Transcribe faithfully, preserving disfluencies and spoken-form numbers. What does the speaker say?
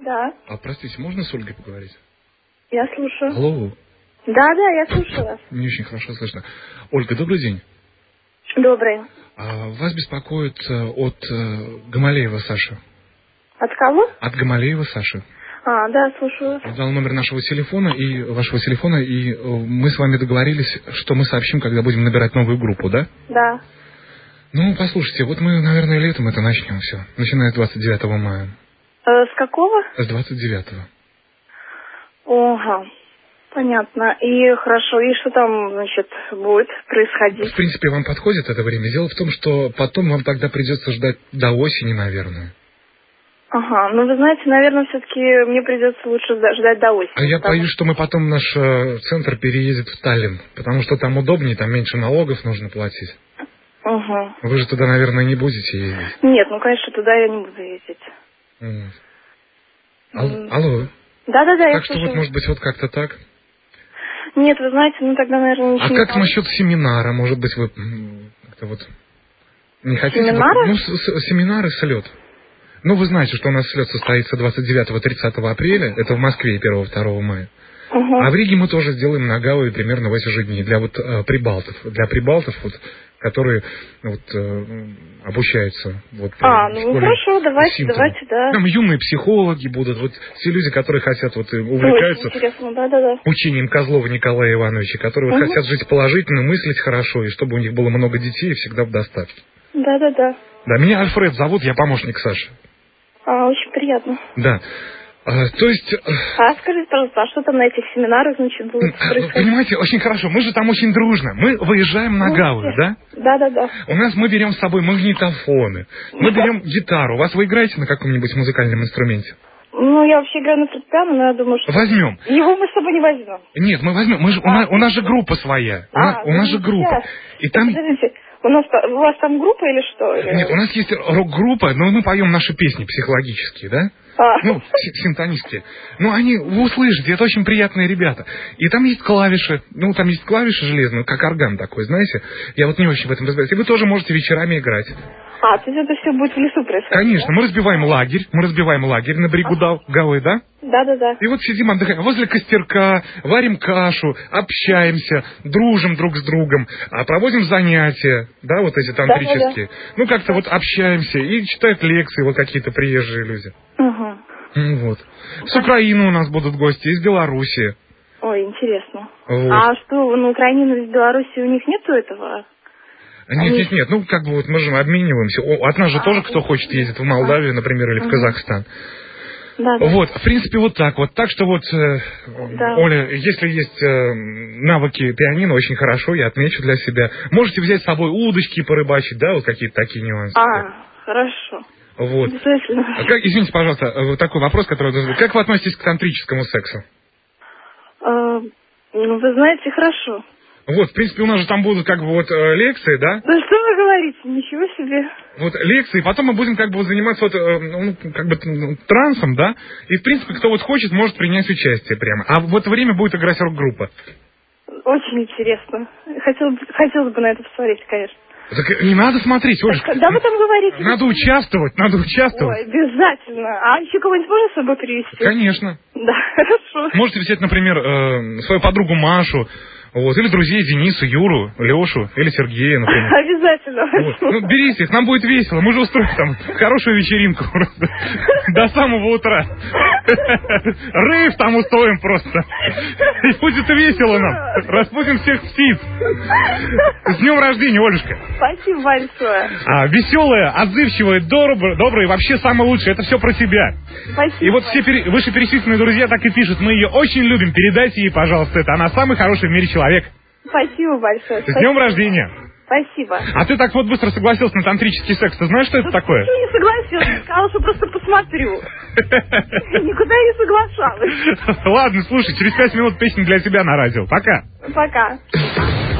Да. А, простите, можно с Ольгой поговорить? Я слушаю. Алло. Да, да, я слушаю вас. Не очень хорошо слышно. Ольга, добрый день. Добрый. А, вас беспокоит э, от э, Гамалеева Саши. От кого? От Гамалеева Саши. А, да, слушаю. Он дал номер нашего телефона и вашего телефона, и э, мы с вами договорились, что мы сообщим, когда будем набирать новую группу, да? Да. Ну, послушайте, вот мы, наверное, летом это начнем все, начиная с двадцать девятого мая. Э, с какого? С двадцать девятого. Ага. Понятно. И хорошо. И что там, значит, будет происходить? В принципе, вам подходит это время. Дело в том, что потом вам тогда придется ждать до осени, наверное. Ага. Ну, вы знаете, наверное, все-таки мне придется лучше ждать до осени. А я потому... боюсь, что мы потом наш э, центр переедет в Таллин, потому что там удобнее, там меньше налогов нужно платить. Угу. Вы же туда, наверное, не будете ездить. Нет, ну, конечно, туда я не буду ездить. Mm. Ал- алло. Да-да-да, я Так что слушаю. вот, может быть, вот как-то так. Нет, вы знаете, ну тогда, наверное, ничего А не как получится. насчет семинара? Может быть, вы м, как-то вот не хотите? Семинара? Вот, ну, с- с- семинары, слет. Ну, вы знаете, что у нас слет состоится двадцать девятого тридцатого апреля. Это в Москве и первого-второго мая. Угу. А в Риге мы тоже сделаем на Гауи примерно в эти же дни. Для вот э, прибалтов. Для прибалтов, вот, которые вот, э, обучаются вот, А, в ну школе хорошо, давайте, Синтона. давайте, да. Там юные психологи будут. Вот все люди, которые хотят, вот, и увлекаются Очень интересно, да-да-да. учением Козлова Николая Ивановича, которые вот Угу. хотят жить положительно, мыслить хорошо, и чтобы у них было много детей и всегда в достатке. Да-да-да. Да, меня Альфред зовут, я помощник Саши. А, очень приятно. Да. А, то есть... А скажите, пожалуйста, а что там на этих семинарах, значит, будет а, происходить? Понимаете, очень хорошо, мы же там очень дружно. Мы выезжаем на Ну, Гауи, да? Да-да-да. У нас мы берем с собой магнитофоны, мы берем гитару. Вас вы играете на каком-нибудь музыкальном инструменте? Ну, я вообще играю на фортепиано, но я думаю, что... Возьмем. Его мы с собой не возьмем. Нет, мы возьмем. Мы же, у, А, нас, у нас же группа своя. У, А, нас, у нас же ну, группа. сейчас. И там... Подождите, у, нас, та- у вас там группа или что? Или... Нет, у нас есть рок-группа, но мы поем наши песни психологические, да? А. Ну, си- синтонистские. Ну, они, вы услышите, это очень приятные ребята. И там есть клавиши, ну, там есть клавиши железные, как орган такой, знаете. Я вот не очень в этом разбираюсь. И вы тоже можете вечерами играть. А, то есть это все будет в лесу происходить? Конечно, да? мы разбиваем лагерь, мы разбиваем лагерь на берегу Ага. Гауи, да? Да-да-да. И вот сидим, отдыхаем возле костерка, варим кашу, общаемся, дружим друг с другом, а проводим занятия, да, вот эти тантрические. Да-да-да. Ну, как-то вот общаемся и читают лекции вот какие-то приезжие люди. Угу. М, Вот. С Украины у нас будут гости, из Белоруссии. Ой, интересно. Вот. А что, на Украине, в Беларуси у них нету этого? Нет, Они- нет, нет, ну как бы вот мы же обмениваемся. О, от нас же А, тоже кто хочет ездит в Молдавию, например, или в Ага. Казахстан. Да, да. Вот, в принципе, вот так вот. Так что вот, э, Да. Оля, если есть э, навыки пианино, очень хорошо, я отмечу для себя. Можете взять с собой удочки порыбачить, да, вот какие-то такие нюансы. А, хорошо. Вот. Обязательно. А как, извините, пожалуйста, э, вот такой вопрос, который... Как вы относитесь к тантрическому сексу? А, ну, вы знаете, хорошо. Вот, в принципе, у нас же там будут как бы вот э, лекции, да? Да что вы говорите, ничего себе. Вот лекции, потом мы будем как бы вот заниматься вот, э, ну, как бы ну, трансом, да? И, в принципе, кто вот хочет, может принять участие прямо. А в это время будет играть рок-группа. Очень интересно. Хотел, бы- хотелось бы на это посмотреть, конечно. Так не надо смотреть, Оль. Так, да вы там говорите. Надо участвовать, надо участвовать. Ой, обязательно. А еще кого-нибудь можно с собой привезти? Конечно. Да, хорошо. Можете взять, например, э, свою подругу Машу, вот, или друзей Денису, Юру, Лешу, или Сергея, например. Обязательно. Вот. Ну, берите их, нам будет весело. Мы же устроим там хорошую вечеринку просто. До самого утра. Рейв там устроим просто. И будет весело нам. Распустим всех птиц. С днем рождения, Олюшка. Спасибо большое. А, веселая, отзывчивая, добрая, добрая, вообще самое лучшее. Это все про тебя. Спасибо. И вот все пере- вышеперечисленные друзья так и пишут. Мы ее очень любим. Передайте ей, пожалуйста, это. Она самый хороший в мире человек. Спасибо большое. С днем рождения. Спасибо. А ты так вот быстро согласился на тантрический секс. Ты знаешь, что это такое? Я не согласилась. Сказала, что просто посмотрю. Никуда не соглашалась. Ладно, слушай, через пять минут песня для тебя на радио. Пока. Пока.